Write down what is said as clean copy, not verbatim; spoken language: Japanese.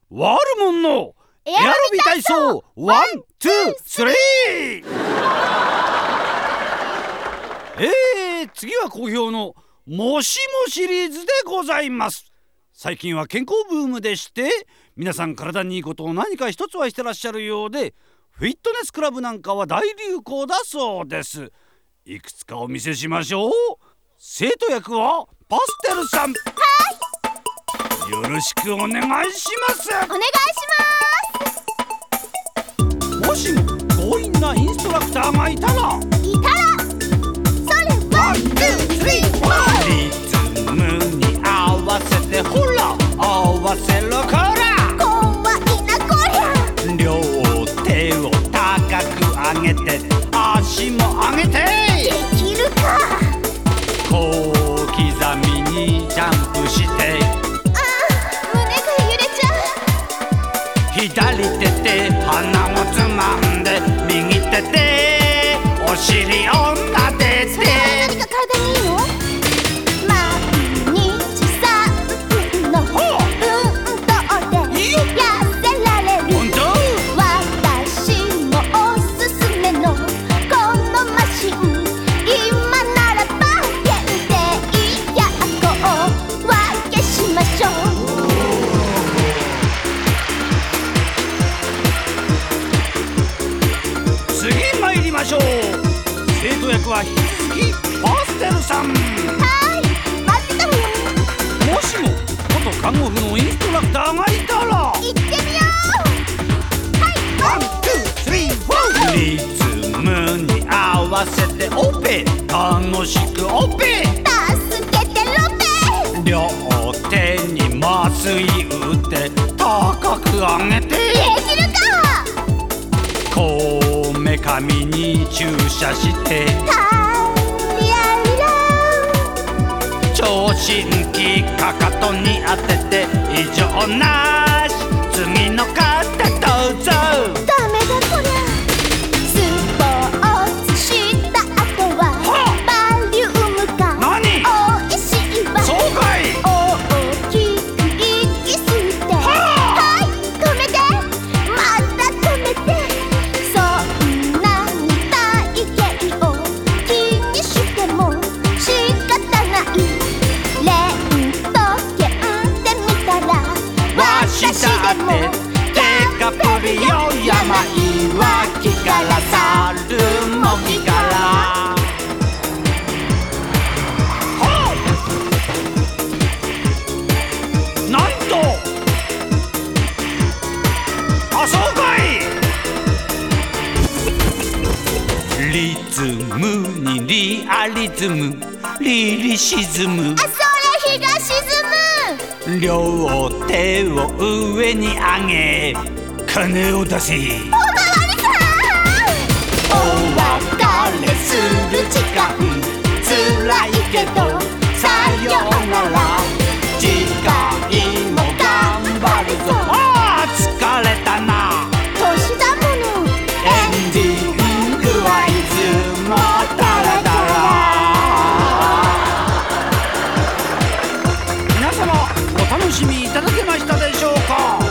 ワルモンのエアロビ体操ワン、ツー、スリー。次は好評のもしもシリーズでございます。最近は健康ブームでして、皆さん体にいいことを何か一つはしてらっしゃるようで、フィットネスクラブなんかは大流行だそうです。いくつかお見せしましょう。生徒役はパステルさん。よろしくお願いします。 お願いします。 もしも強引なインストラクターがいたら、 それワン、ツー、スリー、フォー。 リズムに合わせてほら合わせろこら。 怖いなこりゃ。 両手を高く上げて足も上げて。 できるか。 小刻みにジャンプして、 胸が揺れちゃう。 左手で鼻をつまんで、右手でお尻を撫でて。 それは何か体にいいの？毎日3分の運動で痩せられる。 本当？ 私もおすすめのこのマシン、今ならば限定やこう分けしましょう。 次参りましょう。生徒役は引き続きパステルさん。 はい、待ってたわよ。 もしも元看護婦のインストラクターがいたら、 行ってみよう。はい、 ワン、ツー、スリー、フォー。リズムに合わせてオペ、楽しくオペ。 助けてロペ。 両手に麻酔打って高く上げて。 できるか。 こめかみに注射して、 タリアリラ。 聴診器かかとに当てて異常なし。次の方どうぞ。 ダメだこりゃ。スポーツした後はバリウムが何？ おいしいわ。 そうかい。 大きく息吸って、はい、止めて、また止めて。そんなに体型を気にしても仕方ない。レントゲンで見たら私でもデカプリよ、山岩木から猿も木から。なんと、あ、そうかい。リズムにリアリズム、リリシズム。 あ、それ日が沈む。 両手を上に上げ、金を出せ。 おまわりさん。お別れする時間、辛いけどさよなら。次回も頑張るぞ。 ああ、疲れたな。 年だもの。 エンディングはいつもダラダラ。皆様お楽しみいただけましたでしょうか。